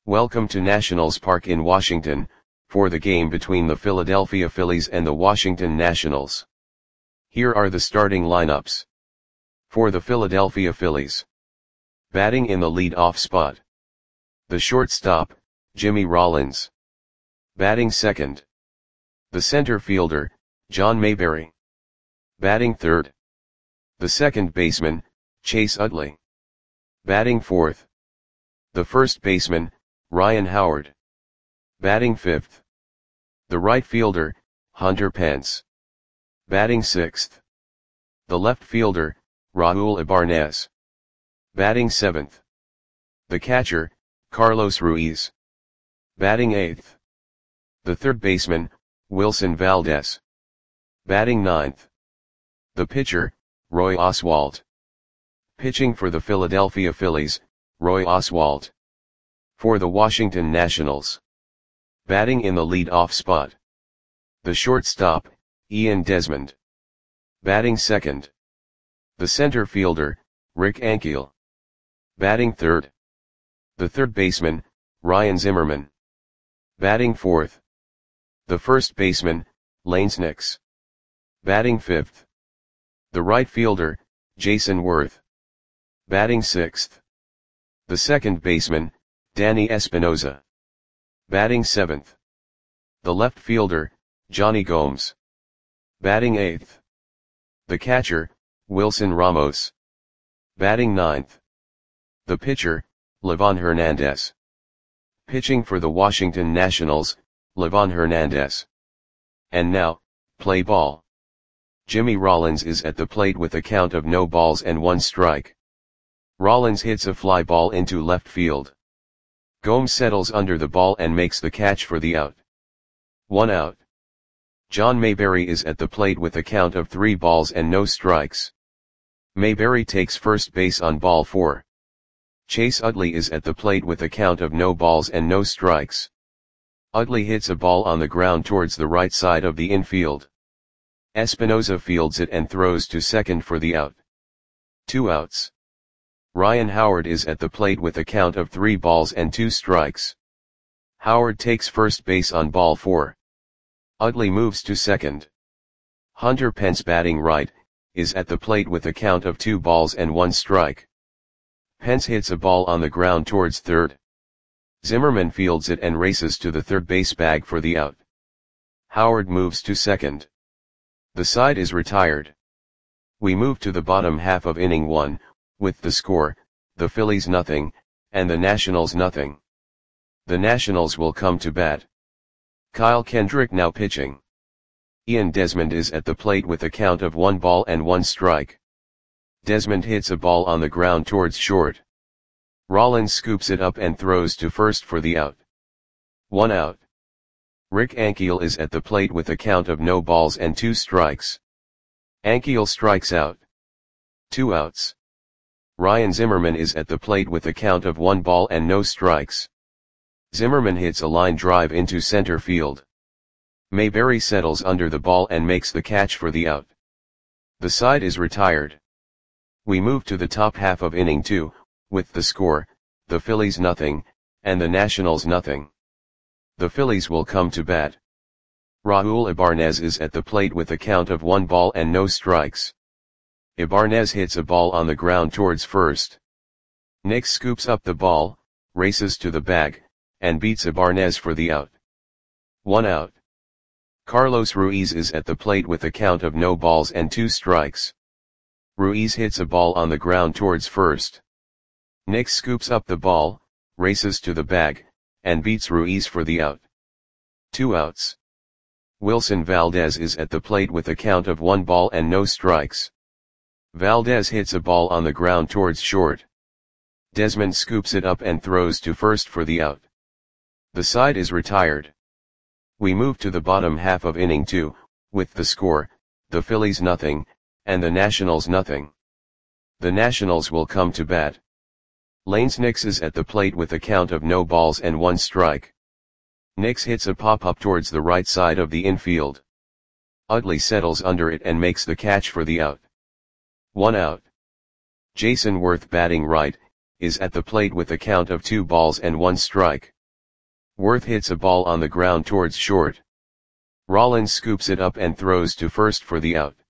Welcome to Nationals Park in Washington, for the game between the Philadelphia Phillies and the Washington Nationals. Here are the starting lineups. For the Philadelphia Phillies. Batting in the lead-off spot. The shortstop, Jimmy Rollins. Batting second. The center fielder, John Mayberry. Batting third. The second baseman, Chase Utley. Batting fourth. The first baseman, Ryan Howard. Batting fifth. The right fielder, Hunter Pence. Batting sixth. The left fielder, Raul Ibanez. Batting seventh. The catcher, Carlos Ruiz. Batting eighth. The third baseman, Wilson Valdez. Batting ninth. The pitcher, Roy Oswalt. Pitching for the Philadelphia Phillies, Roy Oswalt. For the Washington Nationals. Batting in the lead-off spot. The shortstop, Ian Desmond. Batting second. The center fielder, Rick Ankiel. Batting third. The third baseman, Ryan Zimmerman. Batting fourth. The first baseman, Lane Snicks. Batting fifth. The right fielder, Jason Worth. Batting sixth. The second baseman, Danny Espinosa. Batting seventh. The left fielder, Johnny Gomes. Batting eighth. The catcher, Wilson Ramos. Batting ninth. The pitcher, Livan Hernandez. Pitching for the Washington Nationals, Livan Hernandez. And now, play ball. Jimmy Rollins is at the plate with a count of no balls and one strike. Rollins hits a fly ball into left field. Gomes settles under the ball and makes the catch for the out. 1 out. John Mayberry is at the plate with a count of 3 balls and no strikes. Mayberry takes first base on ball 4. Chase Utley is at the plate with a count of no balls and no strikes. Utley hits a ball on the ground towards the right side of the infield. Espinosa fields it and throws to second for the out. 2 outs. Ryan Howard is at the plate with a count of 3 balls and 2 strikes. Howard takes first base on ball 4. Utley moves to second. Hunter Pence, batting right, is at the plate with a count of 2 balls and 1 strike. Pence hits a ball on the ground towards third. Zimmerman fields it and races to the third base bag for the out. Howard moves to second. The side is retired. We move to the bottom half of inning 1, with the score, the Phillies nothing, and the Nationals nothing. The Nationals will come to bat. Kyle Kendrick now pitching. Ian Desmond is at the plate with a count of 1 ball and 1 strike. Desmond hits a ball on the ground towards short. Rollins scoops it up and throws to first for the out. 1 out. Rick Ankiel is at the plate with a count of no balls and 2 strikes. Ankiel strikes out. 2 outs. Ryan Zimmerman is at the plate with a count of 1 ball and no strikes. Zimmerman hits a line drive into center field. Mayberry settles under the ball and makes the catch for the out. The side is retired. We move to the top half of inning 2, with the score, the Phillies nothing, and the Nationals nothing. The Phillies will come to bat. Raul Ibanez is at the plate with a count of 1 ball and no strikes. Ibanez hits a ball on the ground towards first. Nick scoops up the ball, races to the bag, and beats Ibanez for the out. 1 out. Carlos Ruiz is at the plate with a count of no balls and 2 strikes. Ruiz hits a ball on the ground towards first. Nick scoops up the ball, races to the bag, and beats Ruiz for the out. 2 outs. Wilson Valdez is at the plate with a count of 1 ball and no strikes. Valdez hits a ball on the ground towards short. Desmond scoops it up and throws to first for the out. The side is retired. We move to the bottom half of inning 2, with the score, the Phillies nothing, and the Nationals nothing. The Nationals will come to bat. Lane Snicks is at the plate with a count of no balls and 1 strike. Nix hits a pop-up towards the right side of the infield. Utley settles under it and makes the catch for the out. 1 out. Jason Worth, batting right, is at the plate with a count of 2 balls and 1 strike. Worth hits a ball on the ground towards short. Rollins scoops it up and throws to first for the out.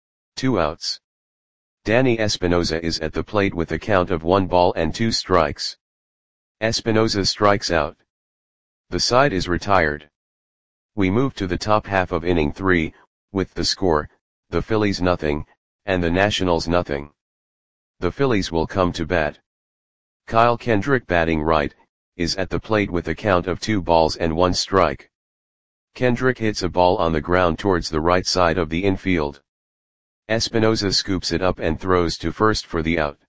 2 outs. Danny Espinosa is at the plate with a count of 1 ball and 2 strikes. Espinosa strikes out. The side is retired. We move to the top half of inning 3, with the score, the Phillies nothing, and the Nationals nothing. The Phillies will come to bat. Kyle Kendrick, batting right, is at the plate with a count of 2 balls and 1 strike. Kendrick hits a ball on the ground towards the right side of the infield. Espinosa scoops it up and throws to first for the out.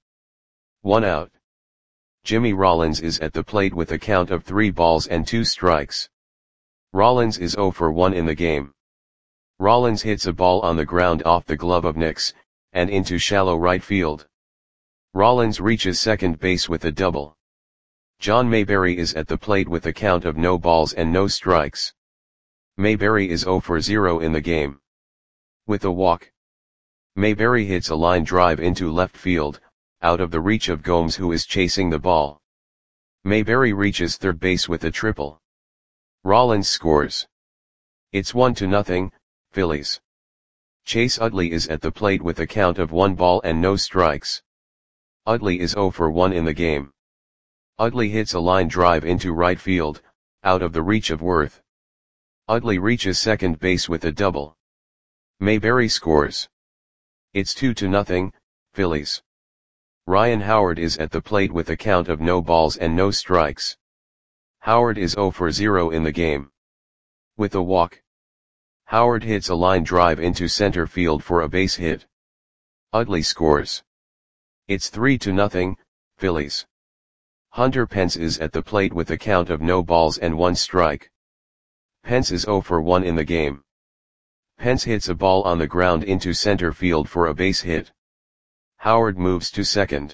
1 out. Jimmy Rollins is at the plate with a count of 3 balls and 2 strikes. Rollins is 0 for 1 in the game. Rollins hits a ball on the ground off the glove of Nix, and into shallow right field. Rollins reaches second base with a double. John Mayberry is at the plate with a count of no balls and no strikes. Mayberry is 0 for 0 in the game. With a walk, Mayberry hits a line drive into left field, out of the reach of Gomes, who is chasing the ball. Mayberry reaches third base with a triple. Rollins scores. It's 1-0, Phillies. Chase Utley is at the plate with a count of 1 ball and no strikes. Utley is 0 for 1 in the game. Utley hits a line drive into right field, out of the reach of Worth. Utley reaches second base with a double. Mayberry scores. It's 2-0, Phillies. Ryan Howard is at the plate with a count of no balls and no strikes. Howard is 0 for 0 in the game. With a walk, Howard hits a line drive into center field for a base hit. Utley scores. It's 3-0, Phillies. Hunter Pence is at the plate with a count of no balls and 1 strike. Pence is 0 for 1 in the game. Pence hits a ball on the ground into center field for a base hit. Howard moves to second.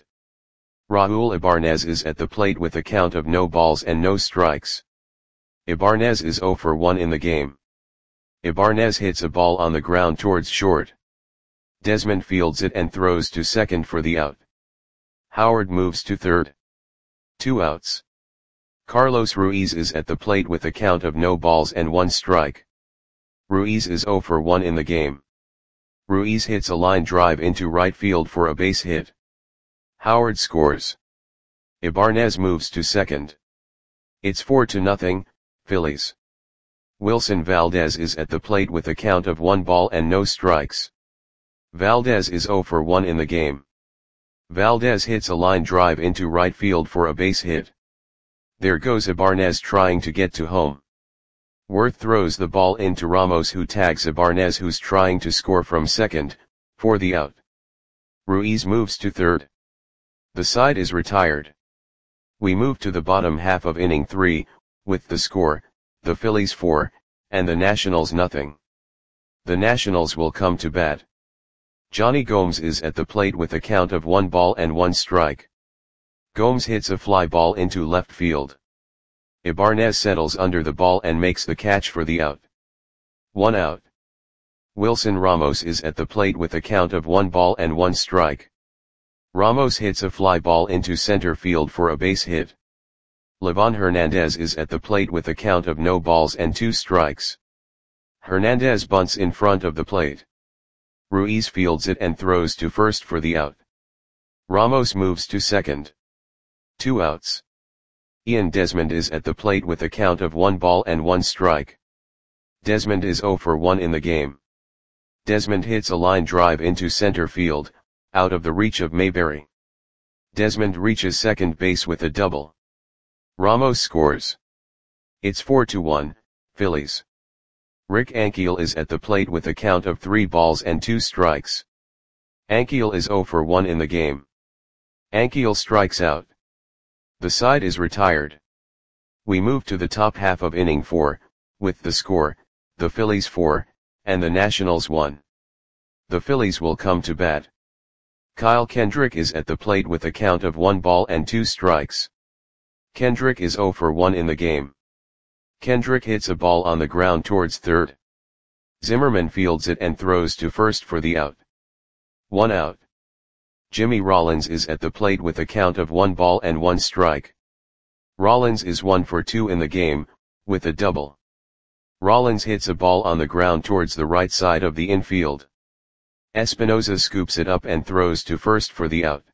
Raul Ibanez is at the plate with a count of no balls and no strikes. Ibanez is 0 for 1 in the game. Ibanez hits a ball on the ground towards short. Desmond fields it and throws to second for the out. Howard moves to third. 2 outs. Carlos Ruiz is at the plate with a count of no balls and 1 strike. Ruiz is 0 for 1 in the game. Ruiz hits a line drive into right field for a base hit. Howard scores. Ibanez moves to second. It's 4-0, Phillies. Wilson Valdez is at the plate with a count of 1 ball and no strikes. Valdez is 0 for 1 in the game. Valdez hits a line drive into right field for a base hit. There goes Ibanez trying to get to home. Worth throws the ball into Ramos, who tags Ibanez, who's trying to score from second, for the out. Ruiz moves to third. The side is retired. We move to the bottom half of inning 3, with the score, the Phillies 4, and the Nationals nothing. The Nationals will come to bat. Johnny Gomes is at the plate with a count of 1 ball and 1 strike. Gomes hits a fly ball into left field. Ibanez settles under the ball and makes the catch for the out. 1 out. Wilson Ramos is at the plate with a count of 1 ball and 1 strike. Ramos hits a fly ball into center field for a base hit. Livan Hernandez is at the plate with a count of no balls and 2 strikes. Hernandez bunts in front of the plate. Ruiz fields it and throws to first for the out. Ramos moves to second. 2 outs. Ian Desmond is at the plate with a count of 1 ball and 1 strike. Desmond is 0 for 1 in the game. Desmond hits a line drive into center field, out of the reach of Mayberry. Desmond reaches second base with a double. Ramos scores. It's 4-1, Phillies. Rick Ankiel is at the plate with a count of 3 balls and 2 strikes. Ankiel is 0 for 1 in the game. Ankiel strikes out. The side is retired. We move to the top half of inning 4, with the score, the Phillies 4, and the Nationals 1. The Phillies will come to bat. Kyle Kendrick is at the plate with a count of 1 ball and 2 strikes. Kendrick is 0 for 1 in the game. Kendrick hits a ball on the ground towards third. Zimmerman fields it and throws to first for the out. 1 out. Jimmy Rollins is at the plate with a count of 1 ball and 1 strike. Rollins is 1 for 2 in the game, with a double. Rollins hits a ball on the ground towards the right side of the infield. Espinosa scoops it up and throws to first for the out.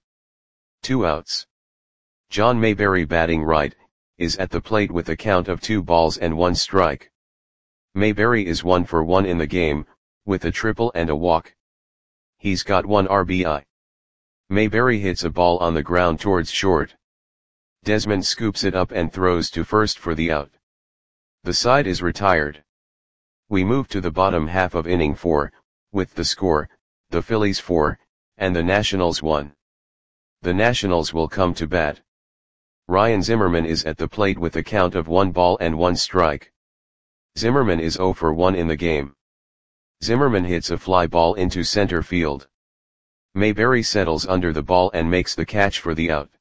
2 outs. John Mayberry, batting right, is at the plate with a count of 2 balls and 1 strike. Mayberry is 1 for 1 in the game, with a triple and a walk. He's got 1 RBI. Mayberry hits a ball on the ground towards short. Desmond scoops it up and throws to first for the out. The side is retired. We move to the bottom half of inning 4, with the score, the Phillies 4, and the Nationals 1. The Nationals will come to bat. Ryan Zimmerman is at the plate with a count of 1 ball and 1 strike. Zimmerman is 0 for 1 in the game. Zimmerman hits a fly ball into center field. Mayberry settles under the ball and makes the catch for the out.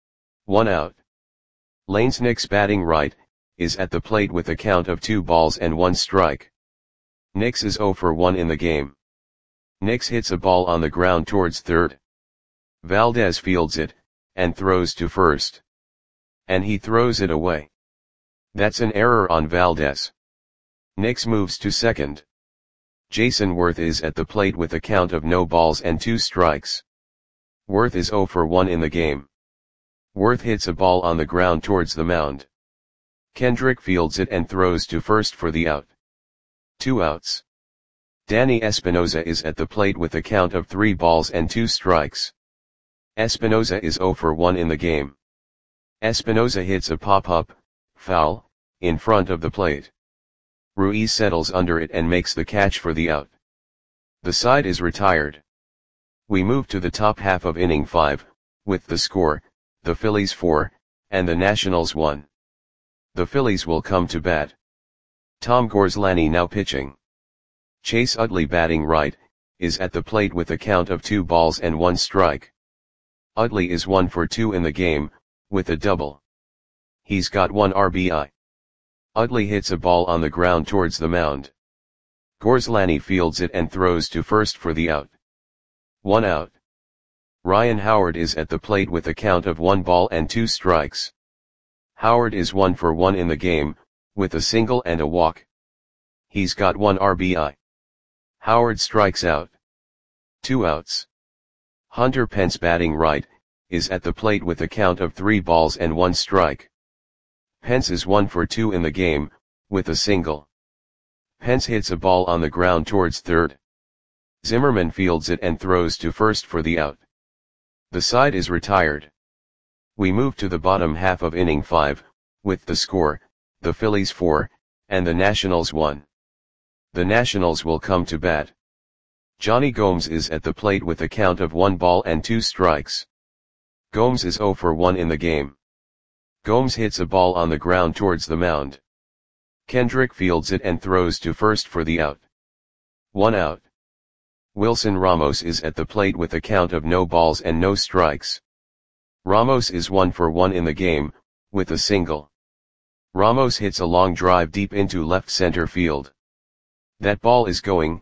1 out. Lanes Nix, batting right, is at the plate with a count of 2 balls and 1 strike. Nix is 0 for 1 in the game. Nix hits a ball on the ground towards third. Valdez fields it, and throws to first. And he throws it away. That's an error on Valdez. Nix moves to second. Jason Worth is at the plate with a count of no balls and 2 strikes. Worth is 0 for 1 in the game. Worth hits a ball on the ground towards the mound. Kendrick fields it and throws to first for the out. 2 outs. Danny Espinosa is at the plate with a count of 3 balls and 2 strikes. Espinosa is 0 for 1 in the game. Espinosa hits a pop-up, foul, in front of the plate. Ruiz settles under it and makes the catch for the out. The side is retired. We move to the top half of inning 5, with the score, the Phillies 4, and the Nationals 1. The Phillies will come to bat. Tom Gorslani now pitching. Chase Utley, batting right, is at the plate with a count of 2 balls and 1 strike. Utley is 1 for 2 in the game, with a double. He's got 1 RBI. Utley hits a ball on the ground towards the mound. Gorslani fields it and throws to first for the out. 1 out. Ryan Howard is at the plate with a count of 1 ball and 2 strikes. Howard is 1 for 1 in the game, with a single and a walk. He's got 1 RBI. Howard strikes out. 2 outs. Hunter Pence, batting right, is at the plate with a count of 3 balls and 1 strike. Pence is 1 for 2 in the game, with a single. Pence hits a ball on the ground towards third. Zimmerman fields it and throws to first for the out. The side is retired. We move to the bottom half of inning 5, with the score, the Phillies 4, and the Nationals 1. The Nationals will come to bat. Johnny Gomes is at the plate with a count of 1 ball and 2 strikes. Gomes is 0 for 1 in the game. Gomes hits a ball on the ground towards the mound. Kendrick fields it and throws to first for the out. 1 out. Wilson Ramos is at the plate with a count of no balls and no strikes. Ramos is 1 for 1 in the game, with a single. Ramos hits a long drive deep into left center field. That ball is gone.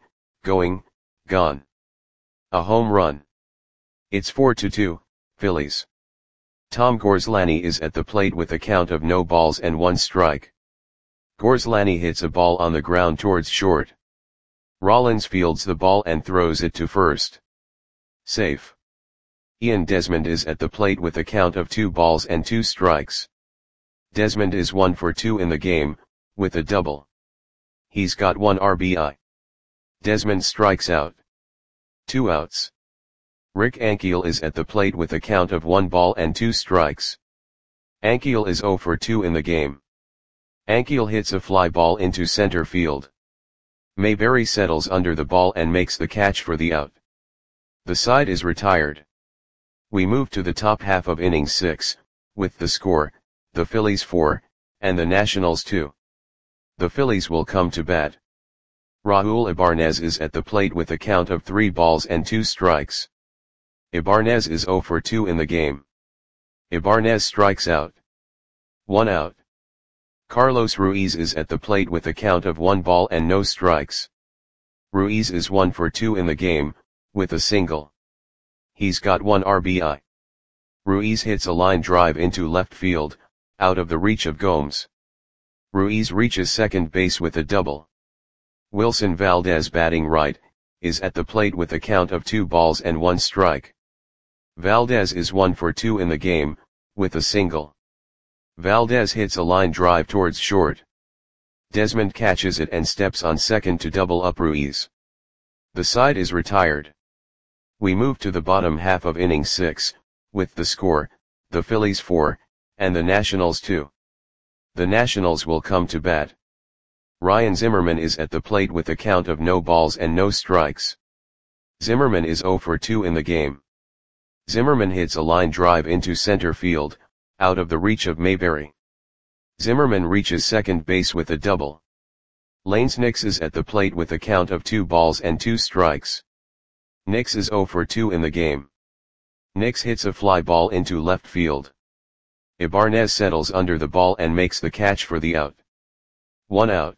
A home run. It's 4-2, Phillies. Tom Gorslani is at the plate with a count of no balls and 1 strike. Gorslani hits a ball on the ground towards short. Rollins fields the ball and throws it to first. Safe. Ian Desmond is at the plate with a count of 2 balls and 2 strikes. Desmond is 1 for 2 in the game, with a double. He's got 1 RBI. Desmond strikes out. 2 outs. Rick Ankiel is at the plate with a count of 1 ball and 2 strikes. Ankiel is 0 for 2 in the game. Ankiel hits a fly ball into center field. Mayberry settles under the ball and makes the catch for the out. The side is retired. We move to the top half of inning 6, with the score, the Phillies 4, and the Nationals 2. The Phillies will come to bat. Raul Ibanez is at the plate with a count of 3 balls and 2 strikes. Ibanez is 0 for 2 in the game. Ibanez strikes out. 1 out. Carlos Ruiz is at the plate with a count of 1 ball and no strikes. Ruiz is 1 for 2 in the game, with a single. He's got 1 RBI. Ruiz hits a line drive into left field, out of the reach of Gomes. Ruiz reaches second base with a double. Wilson Valdez, batting right, is at the plate with a count of 2 balls and 1 strike. Valdez is 1 for 2 in the game, with a single. Valdez hits a line drive towards short. Desmond catches it and steps on second to double up Ruiz. The side is retired. We move to the bottom half of inning 6, with the score, the Phillies 4, and the Nationals 2. The Nationals will come to bat. Ryan Zimmerman is at the plate with a count of no balls and no strikes. Zimmerman is 0 for 2 in the game. Zimmerman hits a line drive into center field, out of the reach of Mayberry. Zimmerman reaches second base with a double. Lanes Nix is at the plate with a count of 2 balls and 2 strikes. Nix is 0 for 2 in the game. Nix hits a fly ball into left field. Ibanez settles under the ball and makes the catch for the out. 1 out.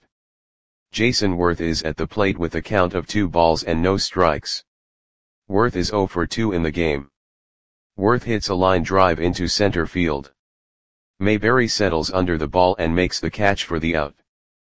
Jason Worth is at the plate with a count of 2 balls and no strikes. Worth is 0 for 2 in the game. Worth hits a line drive into center field. Mayberry settles under the ball and makes the catch for the out.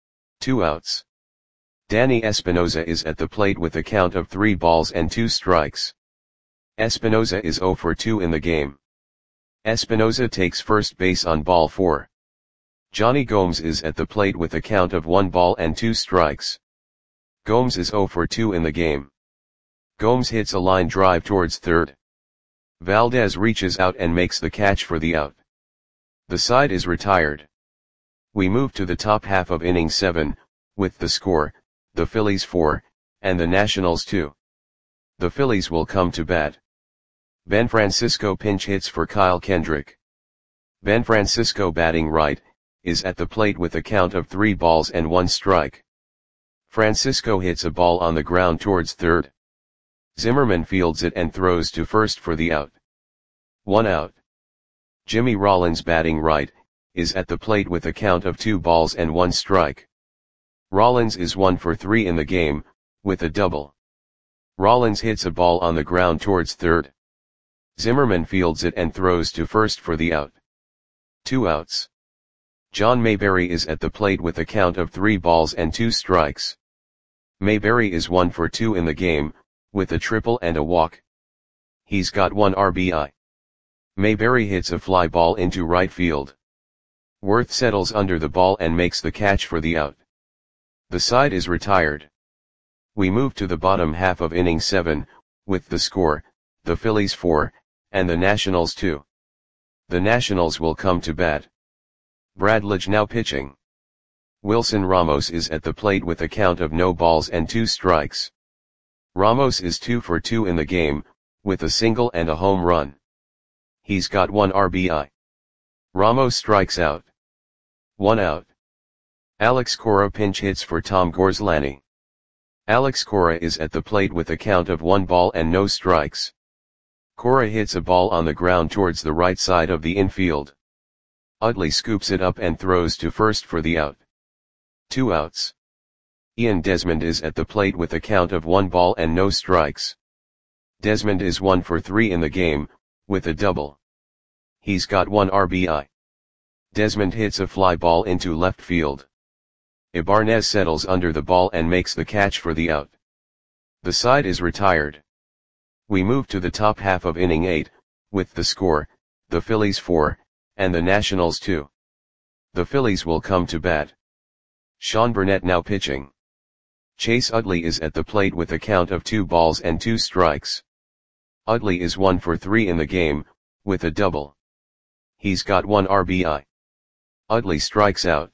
2 outs. Danny Espinoza is at the plate with a count of 3 balls and 2 strikes. Espinoza is 0 for 2 in the game. Espinoza takes first base on ball 4. Johnny Gomes is at the plate with a count of 1 ball and 2 strikes. Gomes is 0 for 2 in the game. Gomes hits a line drive towards third. Valdez reaches out and makes the catch for the out. The side is retired. We move to the top half of inning 7, with the score, the Phillies 4, and the Nationals 2. The Phillies will come to bat. Ben Francisco pinch hits for Kyle Kendrick. Ben Francisco, batting right, is at the plate with a count of 3 balls and 1 strike. Francisco hits a ball on the ground towards third. Zimmerman fields it and throws to first for the out. 1 out. Jimmy Rollins, batting right, is at the plate with a count of 2 balls and 1 strike. Rollins is 1 for 3 in the game, with a double. Rollins hits a ball on the ground towards third. Zimmerman fields it and throws to first for the out. 2 outs. John Mayberry is at the plate with a count of 3 balls and 2 strikes. Mayberry is 1 for 2 in the game, with a triple and a walk. He's got 1 RBI. Mayberry hits a fly ball into right field. Worth settles under the ball and makes the catch for the out. The side is retired. We move to the bottom half of inning 7, with the score, the Phillies 4, and the Nationals 2. The Nationals will come to bat. Brad Lidge now pitching. Wilson Ramos is at the plate with a count of no balls and 2 strikes. Ramos is 2 for 2 in the game, with a single and a home run. He's got 1 RBI. Ramos strikes out. 1 out. Alex Cora pinch hits for Tom Gorslani. Alex Cora is at the plate with a count of 1 ball and no strikes. Cora hits a ball on the ground towards the right side of the infield. Utley scoops it up and throws to first for the out. 2 outs. Ian Desmond is at the plate with a count of 1 ball and no strikes. Desmond is 1 for 3 in the game, with a double. He's got 1 RBI. Desmond hits a fly ball into left field. Ibanez settles under the ball and makes the catch for the out. The side is retired. We move to the top half of inning 8, with the score, the Phillies 4, and the Nationals 2. The Phillies will come to bat. Sean Burnett now pitching. Chase Utley is at the plate with a count of 2 balls and 2 strikes. Utley is 1 for 3 in the game, with a double. He's got 1 RBI. Utley strikes out.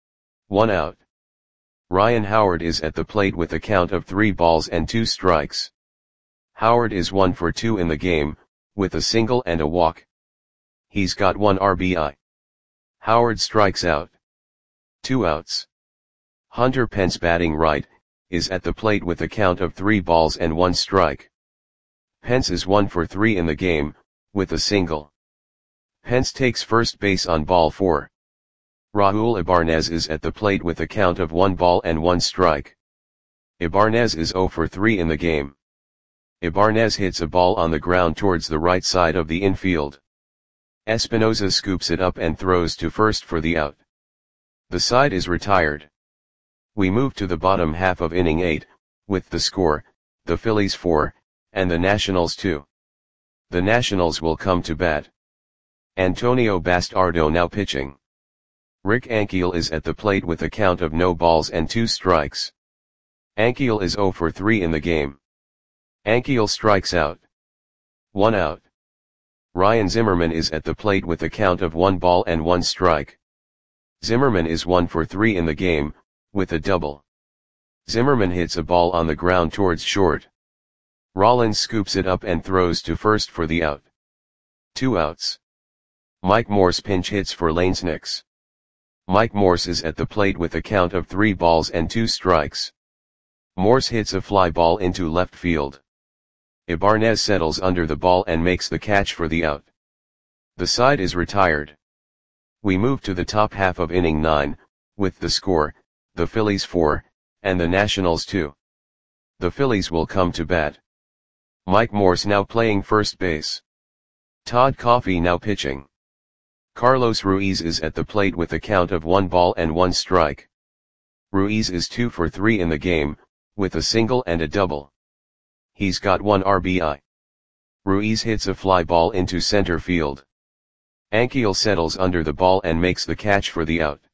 1 out. Ryan Howard is at the plate with a count of 3 balls and 2 strikes. Howard is 1 for 2 in the game, with a single and a walk. He's got 1 RBI. Howard strikes out. 2 outs. Hunter Pence, batting right, is at the plate with a count of 3 balls and 1 strike. Pence is 1 for 3 in the game, with a single. Pence takes first base on ball 4. Raul Ibanez is at the plate with a count of 1 ball and 1 strike. Ibanez is 0 for 3 in the game. Ibarnez hits a ball on the ground towards the right side of the infield. Espinoza scoops it up and throws to first for the out. The side is retired. We move to the bottom half of inning 8, with the score, the Phillies 4, and the Nationals 2. The Nationals will come to bat. Antonio Bastardo now pitching. Rick Ankiel is at the plate with a count of no balls and 2 strikes. Ankiel is 0 for 3 in the game. Ankiel strikes out. 1 out. Ryan Zimmerman is at the plate with a count of 1 ball and 1 strike. Zimmerman is 1 for 3 in the game, with a double. Zimmerman hits a ball on the ground towards short. Rollins scoops it up and throws to first for the out. 2 outs. Mike Morse pinch hits for Lanesnicks. Mike Morse is at the plate with a count of 3 balls and 2 strikes. Morse hits a fly ball into left field. Ibarnez settles under the ball and makes the catch for the out. The side is retired. We move to the top half of inning 9, with the score, the Phillies 4, and the Nationals 2. The Phillies will come to bat. Mike Morse now playing first base. Todd Coffey now pitching. Carlos Ruiz is at the plate with a count of 1 ball and 1 strike. Ruiz is 2 for 3 in the game, with a single and a double. He's got 1 RBI. Ruiz hits a fly ball into center field. Ankiel settles under the ball and makes the catch for the out.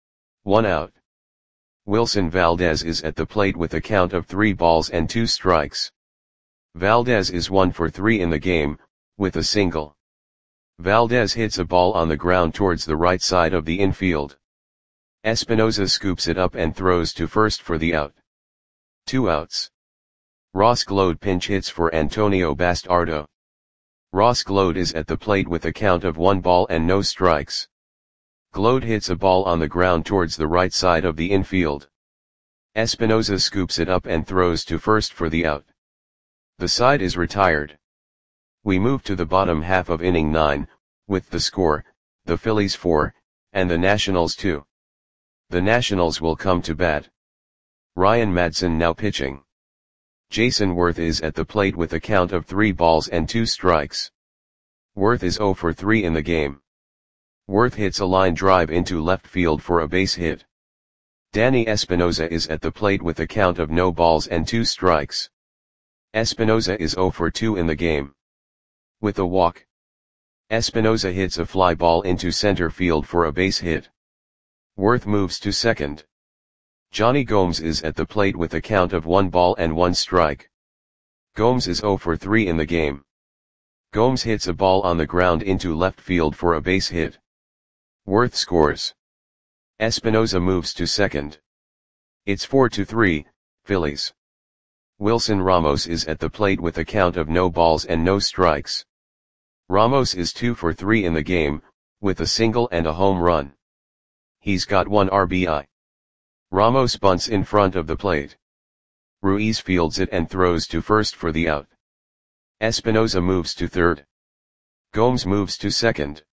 1 out. Wilson Valdez is at the plate with a count of 3 balls and 2 strikes. Valdez is 1 for 3 in the game, with a single. Valdez hits a ball on the ground towards the right side of the infield. Espinoza scoops it up and throws to first for the out. 2 outs. Ross Glode pinch hits for Antonio Bastardo. Ross Glode is at the plate with a count of 1 ball and no strikes. Glode hits a ball on the ground towards the right side of the infield. Espinoza scoops it up and throws to first for the out. The side is retired. We move to the bottom half of inning 9, with the score, the Phillies 4, and the Nationals 2. The Nationals will come to bat. Ryan Madson now pitching. Jason Worth is at the plate with a count of 3 balls and 2 strikes. Worth is 0 for 3 in the game. Worth hits a line drive into left field for a base hit. Danny Espinoza is at the plate with a count of no balls and 2 strikes. Espinoza is 0 for 2 in the game. With a walk. Espinoza hits a fly ball into center field for a base hit. Worth moves to second. Johnny Gomes is at the plate with a count of 1 ball and 1 strike. Gomes is 0 for 3 in the game. Gomes hits a ball on the ground into left field for a base hit. Worth scores. Espinoza moves to second. It's 4-3, Phillies. Wilson Ramos is at the plate with a count of no balls and no strikes. Ramos is 2 for 3 in the game, with a single and a home run. He's got 1 RBI. Ramos bunts in front of the plate. Ruiz fields it and throws to first for the out. Espinoza moves to third. Gomes moves to second.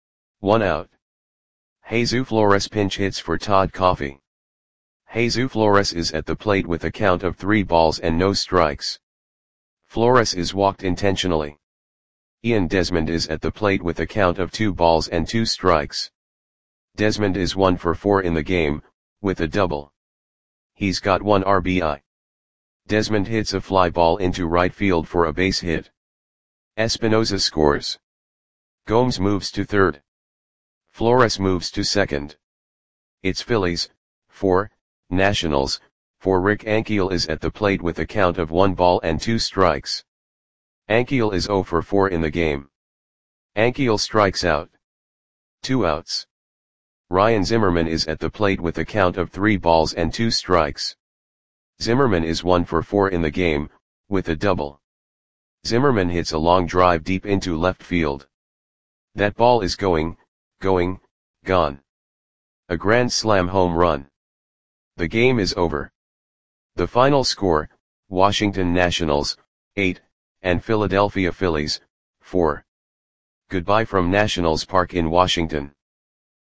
1 out. Jesus Flores pinch hits for Todd Coffey. Jesus Flores is at the plate with a count of 3 balls and no strikes. Flores is walked intentionally. Ian Desmond is at the plate with a count of 2 balls and 2 strikes. Desmond is 1 for 4 in the game, with a double. He's got 1 RBI. Desmond hits a fly ball into right field for a base hit. Espinoza scores. Gomes moves to third. Flores moves to second. It's Phillies, 4, Nationals, 4. Rick Ankiel is at the plate with a count of 1 ball and 2 strikes. Ankiel is 0 for 4 in the game. Ankiel strikes out. 2 outs. Ryan Zimmerman is at the plate with a count of 3 balls and 2 strikes. Zimmerman is 1 for 4 in the game, with a double. Zimmerman hits a long drive deep into left field. That ball is gone. A grand slam home run. The game is over. The final score, Washington Nationals, 8, and Philadelphia Phillies, 4. Goodbye from Nationals Park in Washington.